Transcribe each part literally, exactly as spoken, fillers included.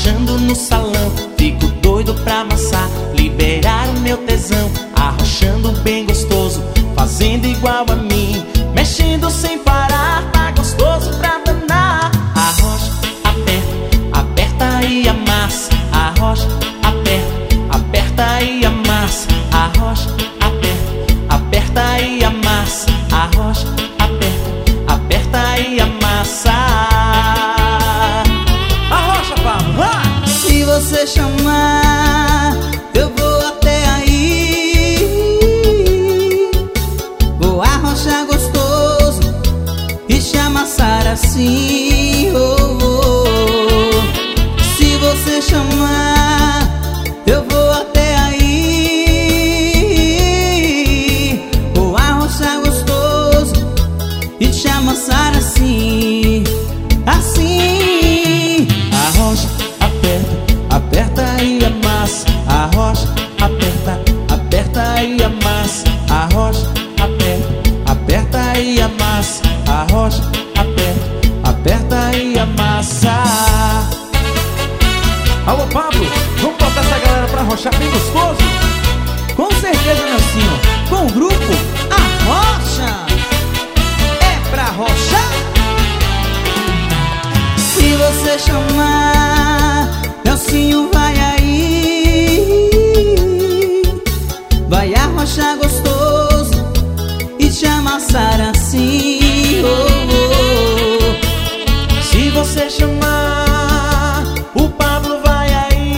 arrochando no salão. Fico doido pra amassar, liberar o meu tesão. Arrochando bem gostoso, fazendo igual a mim, mexendo sem parar, tá gostoso pra danar. Arrocha, aperta, aperta e amassa. Arrocha, aperta, aperta e amassa. Arrocha, aperta, aperta e amassa. Arrocha, aperta, aperta e amassa. Arrocha, Pablo, vai! Se você chamar, eu vou até aí. Vou arrochar gostoso e te amassar assim. Oh, oh. Se você chamar, eu vou até aí. Vou arrochar gostoso e te amassar assim, assim. Arrocha, aperta, aperta e amassa. Arrocha, aperta, aperta e amassa. Arrocha, aperta, aperta e amassa. Arrocha, aperta, aperta e amassa. Alô, Pablo, vamos botar essa galera pra arrochar bem gostoso? Com certeza, Nelsinho. Com o grupo Arrocha, é pra arrochar. Se você chamar, Nelsinho vai aí. Vai arrochar gostoso e te amassar assim. Oh, oh. Se você chamar, o Pablo vai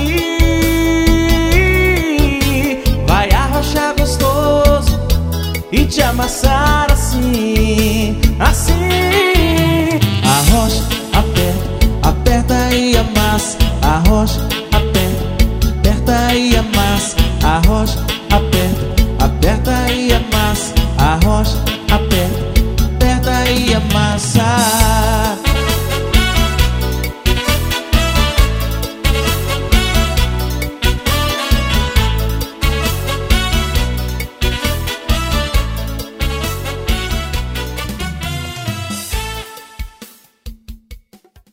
aí. Vai arrochar gostoso e te amassar assim, assim. Arrocha, aperta, aperta e amassa. Arrocha,